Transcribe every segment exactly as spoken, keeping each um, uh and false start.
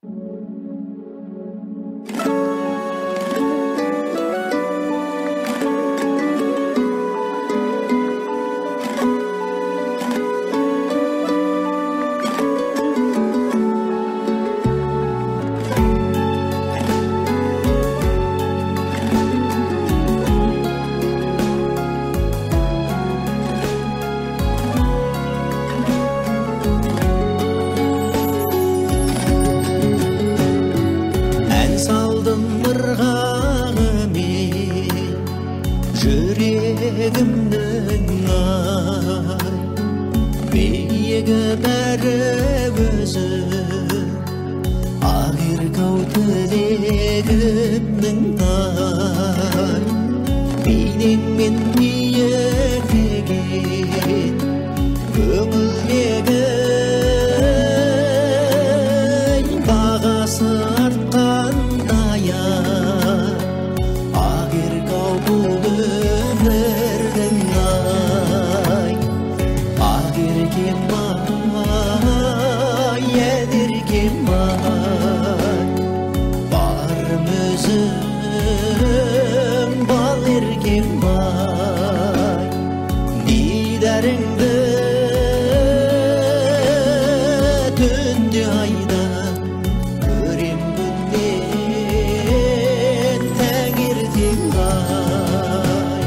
Жүрегімнің ай биігі бәрі өзі ақеркау тілегімнің ай бейнеңмен биіктеген көңілдегі бағасы артқандай ақеркау бұл өмірдің ай ақеркем ай едеркем ай барым өзім бал еркем ай дидарыңды түнде айда көрем күнден таңертең ай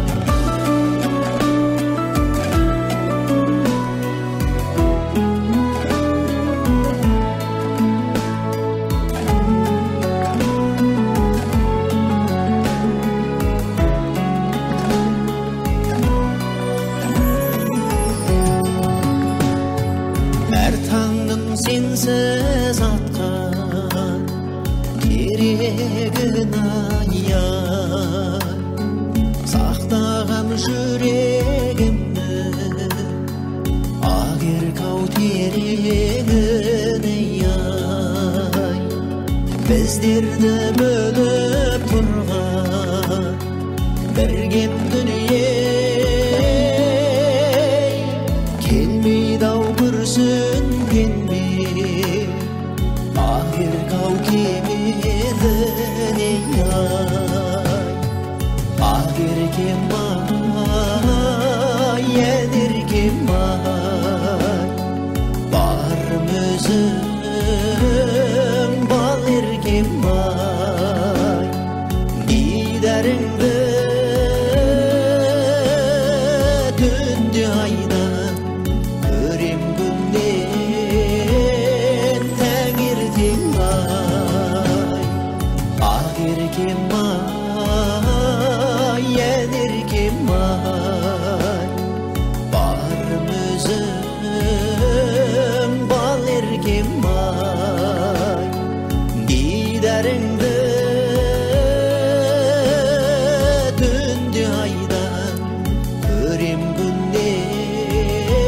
әр таңның сенсіз атқан керегін аяй сақтағам жүрегімді ақеркау терегін ай біздерді бөліп тұрған біргем дүние келмейді ау күрсінгенде ақеркау кемеліне ай ақеркем ай едеркем ай барым өзім бал еркем ай дидарыңды түнде айда көрем күнден таңертең ай ақеркем ай едеркем ай барым өзім бал еркем ай дидарыңды түнде айда көрем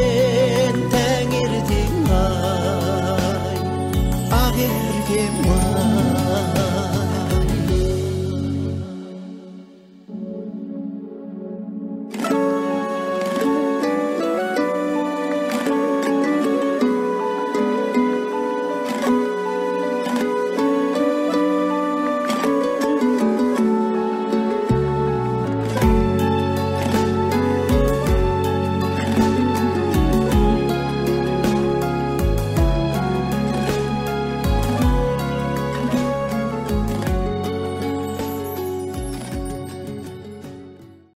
күнден таңертең ай ақеркем ай